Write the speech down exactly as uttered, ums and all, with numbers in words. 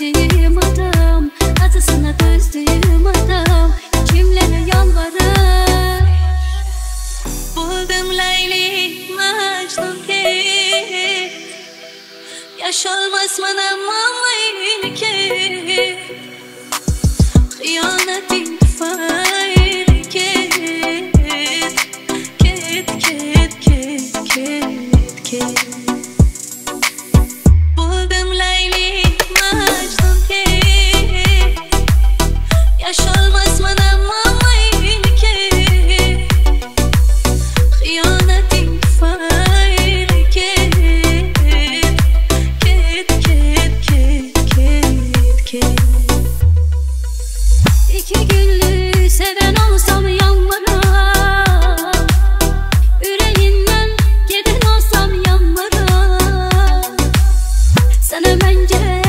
sevdiğim adam, acısına dözdüğüm adam, kimlere yalvarır. Buldum Leyli Mecnun ki, yaş olmaz bana mamil ki, hıyanetin fayr git, git, git, git, git, git. Buldum Leyli Mecnun ki, yaş olmaz bana mamil ki, hıyanetin fayr git, git, git, git, git, git. İki güllü seven olsam yanmara, yüreğinden giden olsam yanmara. Sana bence